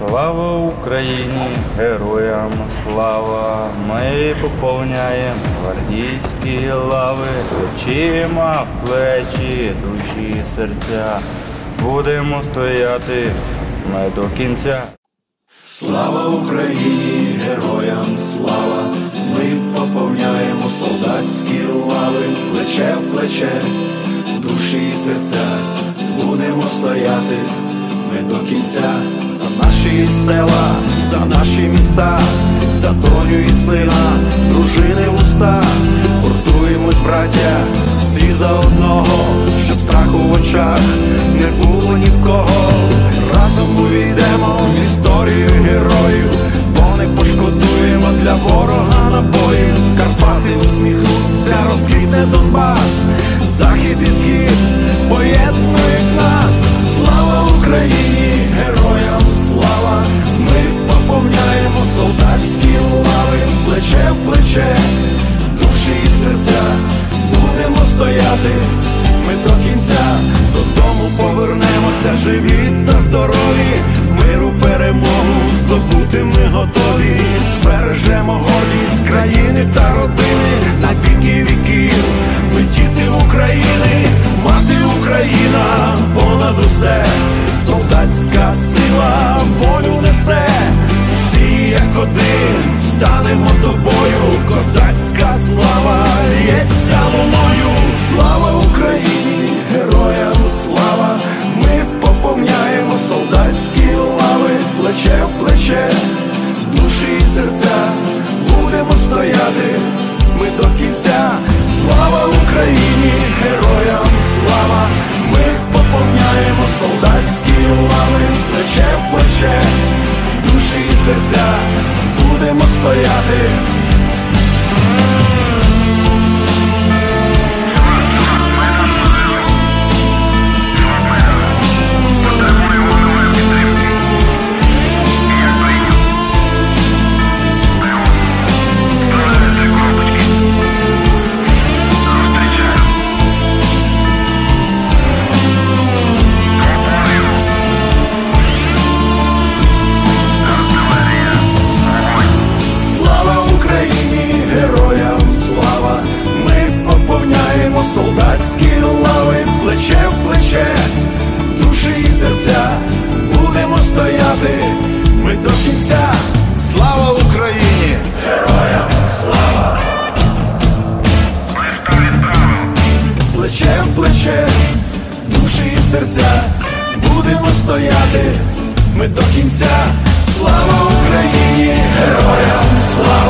Слава Україні, героям слава! Ми поповняємо гвардійські лави, плечима в плечі, душі і серця. Будемо стояти ми до кінця. Слава Україні, героям слава! Ми поповняємо солдатські лави, плече в плече, душі і серця. Будемо стояти ми до кінця. За наші села, за наші міста, за доню і сина, дружини в уста. Гуртуємось, браття, всі за одного, щоб страху в очах не було ні в кого. Разом увійдемо в історію героїв, бо не пошкодуємо для ворога набоїв. Карпати усміхнуться, розквітне Донбас, захід і схід поєднують нас. Слава Україні, героям слава! Ми поповняємо солдатські лави, плече в плече, душі і серця. Будемо стояти ми до кінця, додому повернемося живі та здорові. Миру, перемогу здобути ми готові. Збережемо гордість країни та родини на віки віків. Ми діти України, мати Україна понад усе. Солдатська сила волю несе. Всі як один станемо до бою. Козацька слава лється луною. Слава Україні, героям слава! Ми поповняємо солдатські лави, плече в плече, душі і серця. Будемо стояти ми до кінця. Слава Україні, героям слава! Ми поповняємо солдатські лави, плече в плече, душі і серця. Будемо стояти. Солдатські лави, плече в плече, душі і серця. Будемо стояти ми до кінця. Слава Україні, героям слава! Плече в плече, душі і серця. Будемо стояти ми до кінця. Слава Україні, героям слава!